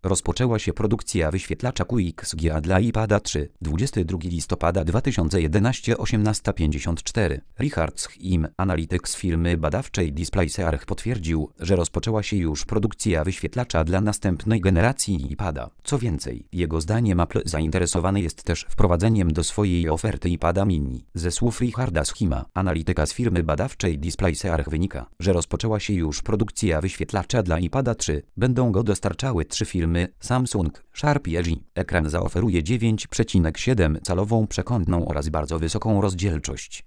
rozpoczęła się produkcja wyświetlacza QXGA dla iPada 3. 22 listopada 2011 18:54. Richard Schim, analityk z firmy badawczej DisplaySearch, potwierdził, że rozpoczęła się już produkcja wyświetlacza dla następnej generacji iPada. Co więcej, jego zdaniem Apple zainteresowany jest też wprowadzeniem do swojej oferty iPada mini. Ze słów Richarda Schima, analityka z firmy badawczej DisplaySearch, wynika, że rozpoczęła się już produkcja wyświetlacza dla iPada 3. Będą go dostarczały 3 firmy: Samsung, Sharp i LG. Ekran zaoferuje 9,7-calową przekątną oraz bardzo wysoką rozdzielczość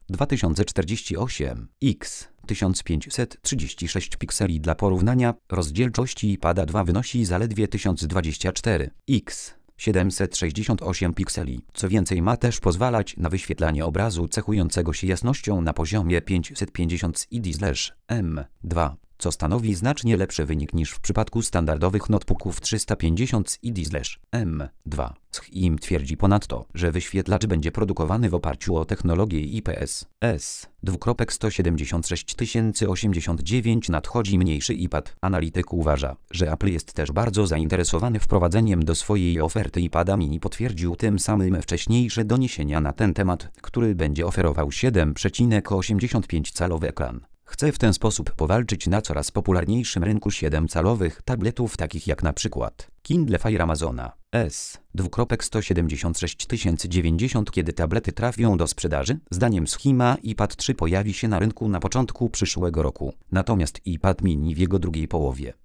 2048x 1536 pikseli. Dla porównania, rozdzielczość iPada 2 wynosi zaledwie 1024x 768 pikseli. Co więcej, ma też pozwalać na wyświetlanie obrazu cechującego się jasnością na poziomie 550 IDS/M2, co stanowi znacznie lepszy wynik niż w przypadku standardowych notebooków 350 IDS/M2. Schim twierdzi ponadto, że wyświetlacz będzie produkowany w oparciu o technologię IPS S2.176 nadchodzi mniejszy iPad. Analityk uważa, że Apple jest też bardzo zainteresowany wprowadzeniem do swojej oferty iPada mini. Potwierdził tym samym wcześniejsze doniesienia na ten temat, który będzie oferował 7,85-calowy ekran. Chce w ten sposób powalczyć na coraz popularniejszym rynku 7-calowych tabletów, takich jak na przykład Kindle Fire Amazona S2.176 Kiedy tablety trafią do sprzedaży? Zdaniem Schima iPad 3 pojawi się na rynku na początku przyszłego roku, natomiast iPad mini w jego drugiej połowie.